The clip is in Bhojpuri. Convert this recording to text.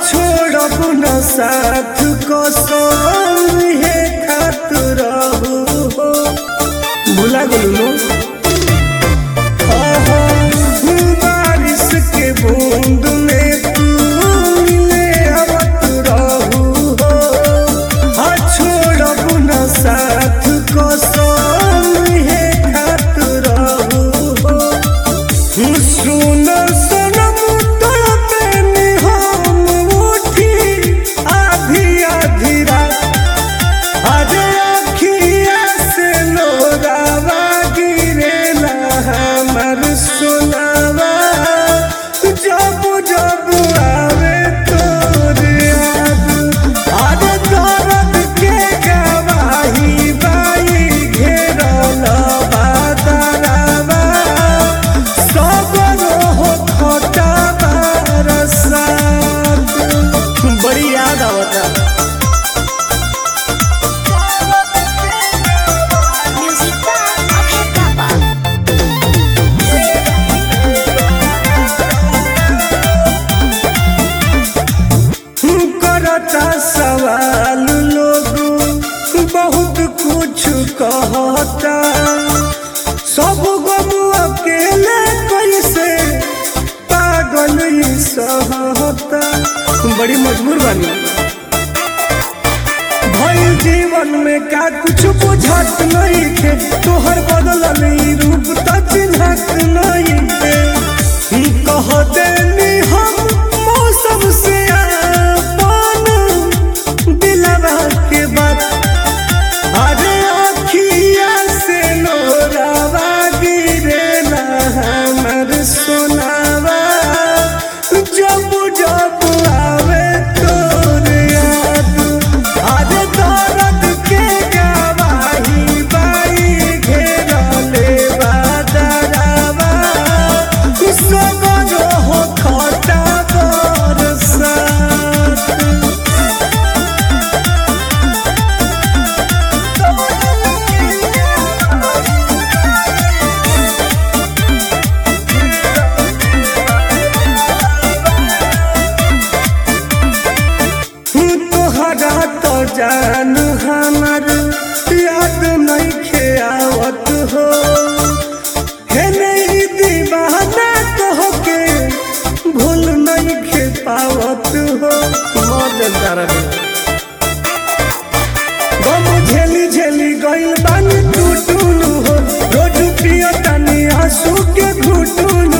छोड़ब न साथ कसम हे खात रहू हो। भुला गेलू बारिश के बूंद में तू मिले आवत रहू हो। छोड़ब न साथ कसम हे खात रहू हो। सुन सनम तड़पेनी हम उठी आधी आधी रात। अरे अखिया से लोरावा गिरेला हमर सोनावा जब जब आवे तोर याद। अरे दर्द के गवाही बाई घेरल बादरावा सबरो हो खोटा बरसात। बड़ी याद आवता Music by Abhay Baba. करता सवाल लोग बहुत कुछ कहता। सब गम अकेले कैसे पागल ही सहता। बड़ी मजबूर बानी भई जीवन में का कुछ बुझत नहीं थे। तोहर बदलल ई रूप त चिन्हत नहीं थे। कह देनी हम मौसम से अपन दिलवा के बात। अरे अखिया से लोरावा गिरेला हमर सोनावा जब जब आवे तोर याद। अरे दर्द के गवाही बाई घेरले बादरावा सबरो हो खोटा बरसात। तोहरा तो जान हमर याद नहीं खेआवत हो। हे नहीं दीवाना कह के भूल नहीं खे पावत हो। गम झेली झेली गइल बानी टूटून हो। रोज पियो तानी आंसू के घुटून